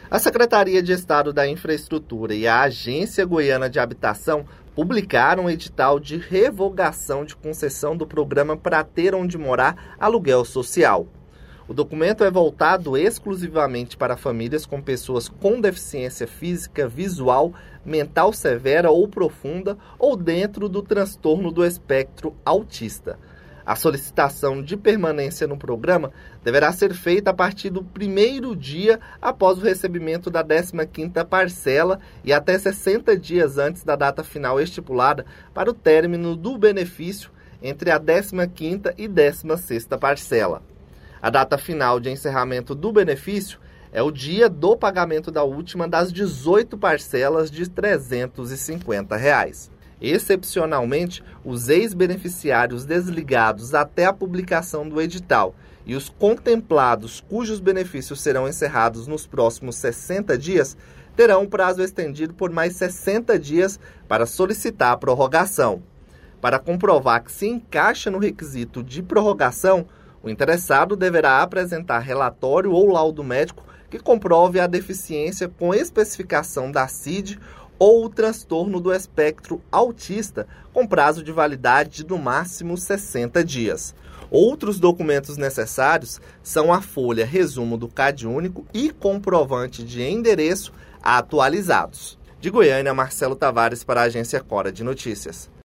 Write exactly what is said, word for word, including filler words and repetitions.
A Secretaria de Estado da Infraestrutura e a Agência Goiana de Habitação publicaram um edital de revogação de concessão do programa Pra Ter Onde Morar Aluguel Social. O documento é voltado exclusivamente para famílias com pessoas com deficiência física, visual, mental severa ou profunda ou dentro do transtorno do espectro autista. A solicitação de permanência no programa deverá ser feita a partir do primeiro dia após o recebimento da décima quinta parcela e até sessenta dias antes da data final estipulada para o término do benefício entre a décima quinta e décima sexta parcela. A data final de encerramento do benefício é o dia do pagamento da última das dezoito parcelas de trezentos e cinquenta reais. Excepcionalmente, os ex-beneficiários desligados até a publicação do edital e os contemplados cujos benefícios serão encerrados nos próximos sessenta dias terão um prazo estendido por mais sessenta dias para solicitar a prorrogação. Para comprovar que se encaixa no requisito de prorrogação, o interessado deverá apresentar relatório ou laudo médico que comprove a deficiência com especificação da C I D ou o transtorno do espectro autista, com prazo de validade de no máximo sessenta dias. Outros documentos necessários são a folha resumo do C A D único e comprovante de endereço atualizados. De Goiânia, Marcelo Tavares para a Agência Cora de Notícias.